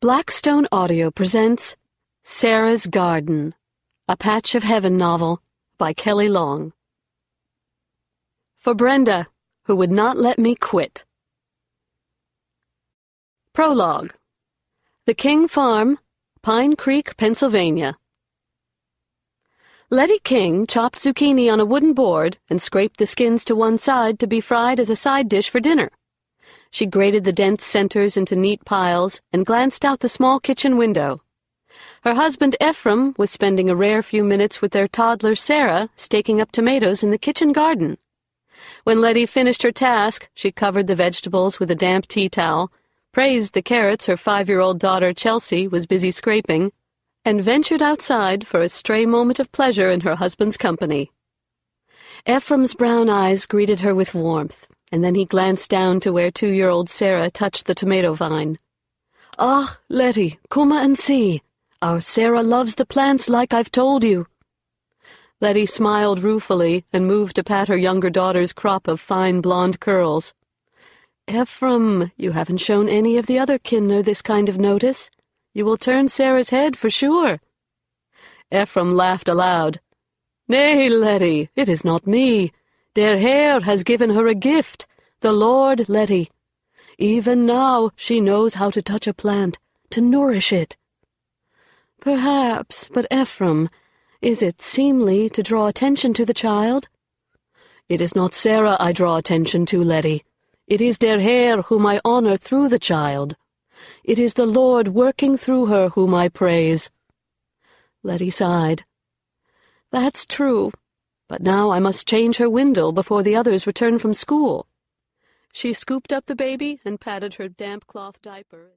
Blackstone Audio presents Sarah's Garden, a Patch of Heaven novel by Kelly Long. For Brenda, who would not let me quit. Prologue. The King Farm, Pine Creek, Pennsylvania. Letty King chopped zucchini on a wooden board and scraped the skins to one side to be fried as a side dish for dinner. She grated the dense centers into neat piles and glanced out the small kitchen window. Her husband Ephraim was spending a rare few minutes with their toddler Sarah staking up tomatoes in the kitchen garden. When Letty finished her task, she covered the vegetables with a damp tea towel, praised the carrots her 5-year-old daughter Chelsea was busy scraping, and ventured outside for a stray moment of pleasure in her husband's company. Ephraim's brown eyes greeted her with warmth, and then he glanced down to where 2-year-old Sarah touched the tomato vine. "Ah, Letty, come and see. Our Sarah loves the plants like I've told you." Letty smiled ruefully and moved to pat her younger daughter's crop of fine blonde curls. "Ephraim, you haven't shown any of the other kinder this kind of notice. You will turn Sarah's head for sure." Ephraim laughed aloud. "Nay, Letty, it is not me. Der Herr has given her a gift, the Lord, Letty. Even now she knows how to touch a plant, to nourish it." "Perhaps, but Ephraim, is it seemly to draw attention to the child?" "It is not Sarah I draw attention to, Letty. It is der Herr whom I honor through the child. It is the Lord working through her whom I praise." Letty sighed. "That's true, but now I must change her window before the others return from school." She scooped up the baby and patted her damp cloth diaper.